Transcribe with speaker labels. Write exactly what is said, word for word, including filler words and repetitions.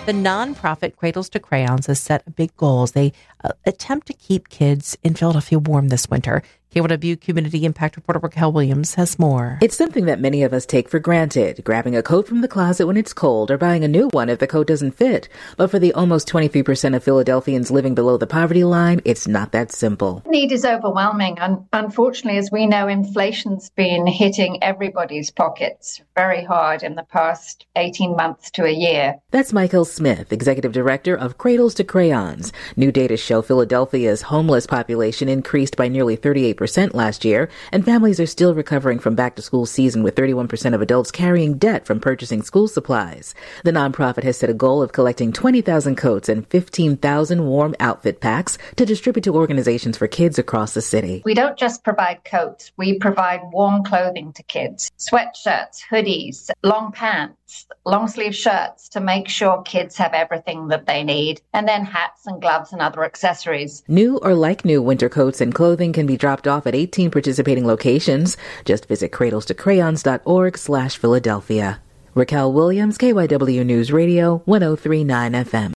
Speaker 1: The nonprofit Cradles to Crayons has set big goals. They uh, attempt to keep kids in Philadelphia warm this winter. K Y W Community Impact reporter Raquel Williams has more.
Speaker 2: It's something that many of us take for granted, grabbing a coat from the closet when it's cold or buying a new one if the coat doesn't fit. But for the almost twenty-three percent of Philadelphians living below the poverty line, it's not that simple.
Speaker 3: The need is overwhelming. And unfortunately, as we know, inflation's been hitting everybody's pockets very hard in the past eighteen months to a year.
Speaker 2: That's Michael Smith, Executive Director of Cradles to Crayons. New data show Philadelphia's homeless population increased by nearly thirty-eight percent last year, and families are still recovering from back-to-school season with thirty-one percent of adults carrying debt from purchasing school supplies. The nonprofit has set a goal of collecting twenty thousand coats and fifteen thousand warm outfit packs to distribute to organizations for kids across the city.
Speaker 3: We don't just provide coats, we provide warm clothing to kids. Sweatshirts, hoodies, long pants, long-sleeve shirts to make sure kids have everything that they need, and then hats and gloves and other accessories.
Speaker 2: New or like new winter coats and clothing can be dropped off at eighteen participating locations. Just visit cradles to crayons dot org slash Philadelphia. Raquel Williams, K Y W News Radio, one oh three point nine F M.